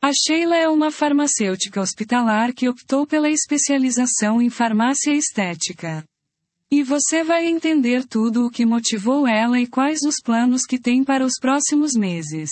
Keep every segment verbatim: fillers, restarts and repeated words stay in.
A Sheila é uma farmacêutica hospitalar que optou pela especialização em farmácia estética. E você vai entender tudo o que motivou ela e quais os planos que tem para os próximos meses.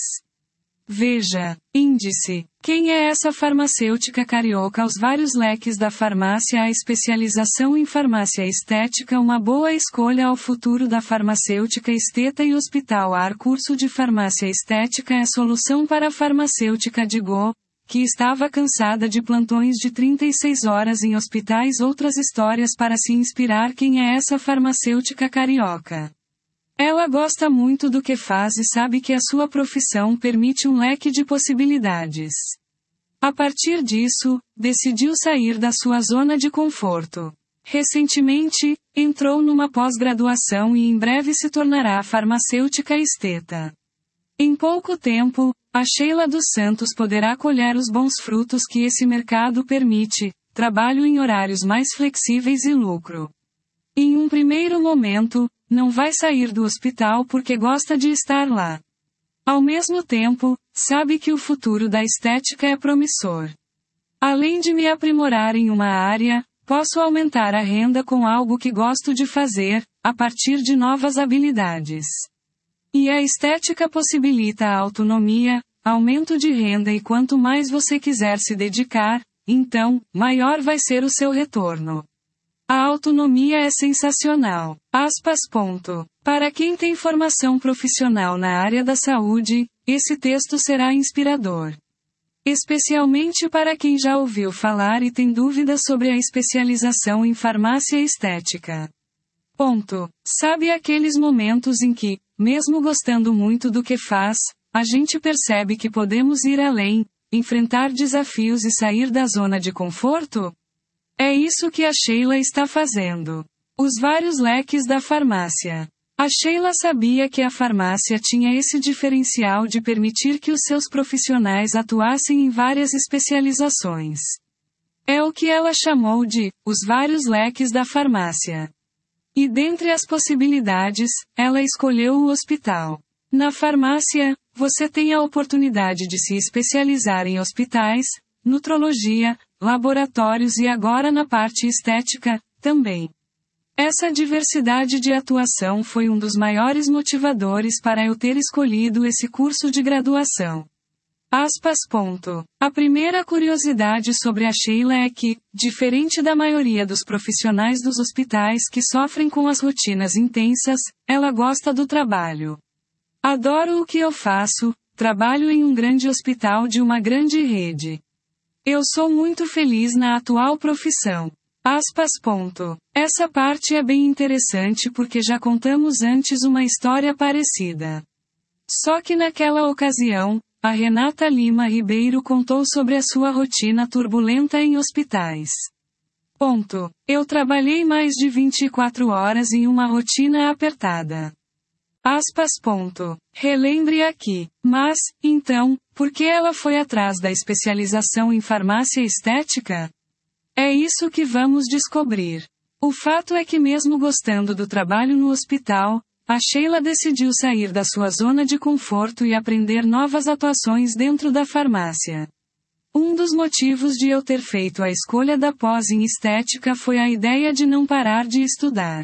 Veja. Índice. Quem é essa farmacêutica carioca? Aos vários leques da farmácia, a especialização em farmácia estética, uma boa escolha ao futuro da farmacêutica esteta e hospitalar. Curso de farmácia estética é solução para a farmacêutica de Go, que estava cansada de plantões de trinta e seis horas em hospitais. Outras histórias para se inspirar. Quem é essa farmacêutica carioca? Ela gosta muito do que faz e sabe que a sua profissão permite um leque de possibilidades. A partir disso, decidiu sair da sua zona de conforto. Recentemente, entrou numa pós-graduação e em breve se tornará farmacêutica esteta. Em pouco tempo, a Sheila dos Santos poderá colher os bons frutos que esse mercado permite: trabalho em horários mais flexíveis e lucro. Em um primeiro momento, não vai sair do hospital porque gosta de estar lá. Ao mesmo tempo, sabe que o futuro da estética é promissor. Além de me aprimorar em uma área, posso aumentar a renda com algo que gosto de fazer, a partir de novas habilidades. E a estética possibilita a autonomia, aumento de renda, e quanto mais você quiser se dedicar, então, maior vai ser o seu retorno. A autonomia é sensacional. Aspas. Ponto. Para quem tem formação profissional na área da saúde, esse texto será inspirador. Especialmente para quem já ouviu falar e tem dúvidas sobre a especialização em farmácia estética. Ponto. Sabe aqueles momentos em que, mesmo gostando muito do que faz, a gente percebe que podemos ir além, enfrentar desafios e sair da zona de conforto? É isso que a Sheila está fazendo. Os vários leques da farmácia. A Sheila sabia que a farmácia tinha esse diferencial de permitir que os seus profissionais atuassem em várias especializações. É o que ela chamou de os vários leques da farmácia. E dentre as possibilidades, ela escolheu o hospital. Na farmácia, você tem a oportunidade de se especializar em hospitais, nutrologia, laboratórios e agora na parte estética, também. Essa diversidade de atuação foi um dos maiores motivadores para eu ter escolhido esse curso de graduação. Aspas. Ponto. A primeira curiosidade sobre a Sheila é que, diferente da maioria dos profissionais dos hospitais que sofrem com as rotinas intensas, ela gosta do trabalho. Adoro o que eu faço, trabalho em um grande hospital de uma grande rede. Eu sou muito feliz na atual profissão. Aspas. Ponto. Essa parte é bem interessante porque já contamos antes uma história parecida. Só que naquela ocasião, a Renata Lima Ribeiro contou sobre a sua rotina turbulenta em hospitais. Ponto. Eu trabalhei mais de vinte e quatro horas em uma rotina apertada. Aspas. Ponto. Relembre aqui. Mas, então, por que ela foi atrás da especialização em farmácia estética? É isso que vamos descobrir. O fato é que mesmo gostando do trabalho no hospital, a Sheila decidiu sair da sua zona de conforto e aprender novas atuações dentro da farmácia. Um dos motivos de eu ter feito a escolha da pós em estética foi a ideia de não parar de estudar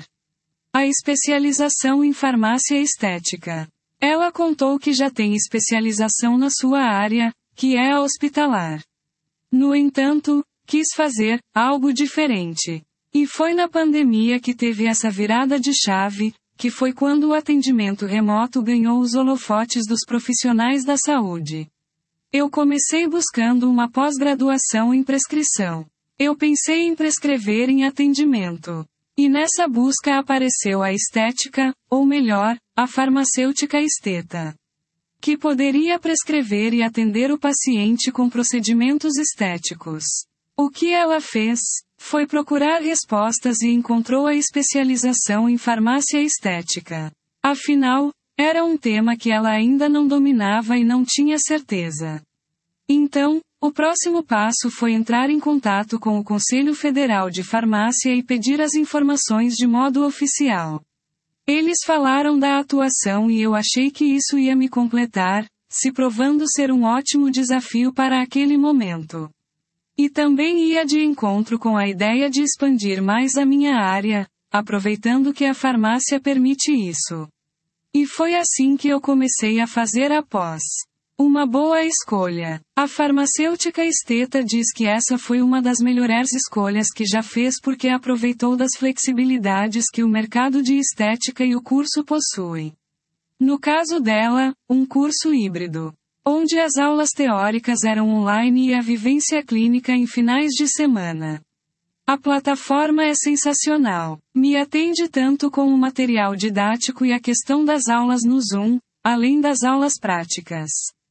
a especialização em farmácia estética. Ela contou que já tem especialização na sua área, que é a hospitalar. No entanto, quis fazer algo diferente. E foi na pandemia que teve essa virada de chave, que foi quando o atendimento remoto ganhou os holofotes dos profissionais da saúde. Eu comecei buscando uma pós-graduação em prescrição. Eu pensei em prescrever em atendimento. E nessa busca apareceu a estética, ou melhor, a farmacêutica esteta, que poderia prescrever e atender o paciente com procedimentos estéticos. O que ela fez foi procurar respostas e encontrou a especialização em farmácia estética. Afinal, era um tema que ela ainda não dominava e não tinha certeza. Então, o próximo passo foi entrar em contato com o Conselho Federal de Farmácia e pedir as informações de modo oficial. Eles falaram da atuação e eu achei que isso ia me completar, se provando ser um ótimo desafio para aquele momento. E também ia de encontro com a ideia de expandir mais a minha área, aproveitando que a farmácia permite isso. E foi assim que eu comecei a fazer a pós. Uma boa escolha. A farmacêutica esteta diz que essa foi uma das melhores escolhas que já fez porque aproveitou das flexibilidades que o mercado de estética e o curso possuem. No caso dela, um curso híbrido, onde as aulas teóricas eram online e a vivência clínica em finais de semana. A plataforma é sensacional. Me atende tanto com o material didático e a questão das aulas no Zoom, além das aulas práticas.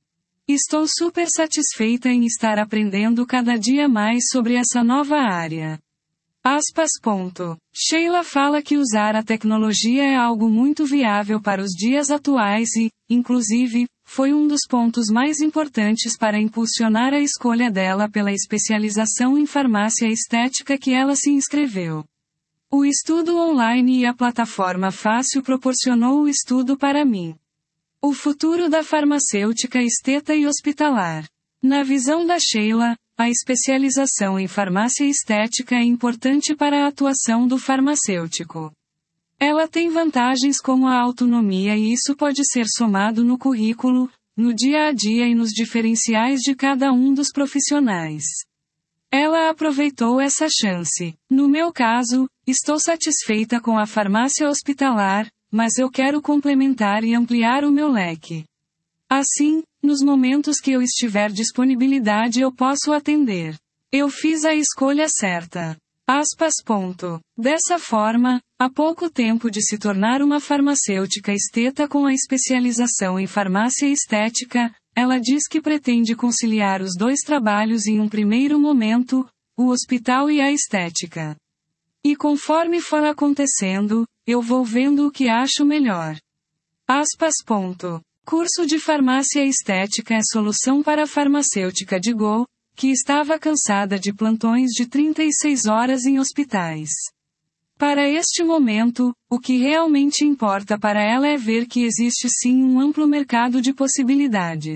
Estou super satisfeita em estar aprendendo cada dia mais sobre essa nova área. Aspas. Ponto. Sheila fala que usar a tecnologia é algo muito viável para os dias atuais e, inclusive, foi um dos pontos mais importantes para impulsionar a escolha dela pela especialização em farmácia estética que ela se inscreveu. O estudo online e a plataforma fácil proporcionou o estudo para mim. O futuro da farmacêutica esteta e hospitalar. Na visão da Sheila, a especialização em farmácia estética é importante para a atuação do farmacêutico. Ela tem vantagens como a autonomia e isso pode ser somado no currículo, no dia a dia e nos diferenciais de cada um dos profissionais. Ela aproveitou essa chance. No meu caso, estou satisfeita com a farmácia hospitalar, mas eu quero complementar e ampliar o meu leque. Assim, nos momentos que eu estiver disponibilidade eu posso atender. Eu fiz a escolha certa. Aspas. Ponto. Dessa forma, há pouco tempo de se tornar uma farmacêutica esteta com a especialização em farmácia estética, ela diz que pretende conciliar os dois trabalhos em um primeiro momento, o hospital e a estética. E conforme for acontecendo, eu vou vendo o que acho melhor. Aspas. Ponto. Curso de farmácia estética é solução para a farmacêutica de Go, que estava cansada de plantões de trinta e seis horas em hospitais. Para este momento, o que realmente importa para ela é ver que existe sim um amplo mercado de possibilidades.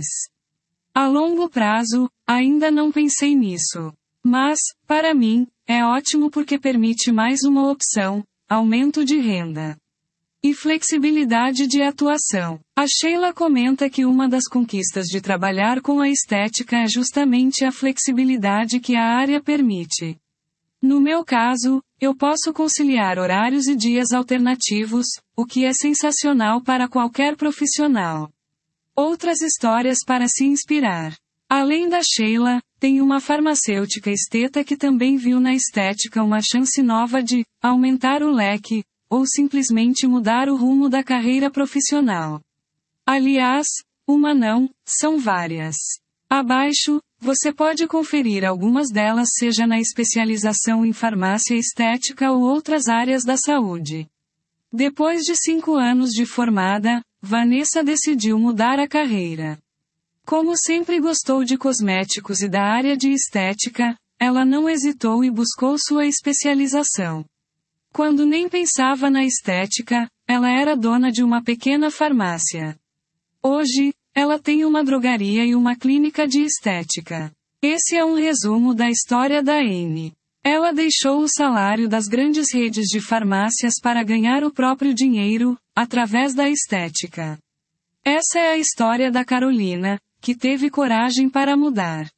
A longo prazo, ainda não pensei nisso. Mas, para mim, é ótimo porque permite mais uma opção, aumento de renda. E flexibilidade de atuação. A Sheila comenta que uma das conquistas de trabalhar com a estética é justamente a flexibilidade que a área permite. No meu caso, eu posso conciliar horários e dias alternativos, o que é sensacional para qualquer profissional. Outras histórias para se inspirar. Além da Sheila, tem uma farmacêutica esteta que também viu na estética uma chance nova de aumentar o leque, ou simplesmente mudar o rumo da carreira profissional. Aliás, uma não, são várias. Abaixo, você pode conferir algumas delas seja na especialização em farmácia estética ou outras áreas da saúde. Depois de cinco anos de formada, Vanessa decidiu mudar a carreira. Como sempre gostou de cosméticos e da área de estética, ela não hesitou e buscou sua especialização. Quando nem pensava na estética, ela era dona de uma pequena farmácia. Hoje, ela tem uma drogaria e uma clínica de estética. Esse é um resumo da história da Anne. Ela deixou o salário das grandes redes de farmácias para ganhar o próprio dinheiro, através da estética. Essa é a história da Carolina, que teve coragem para mudar.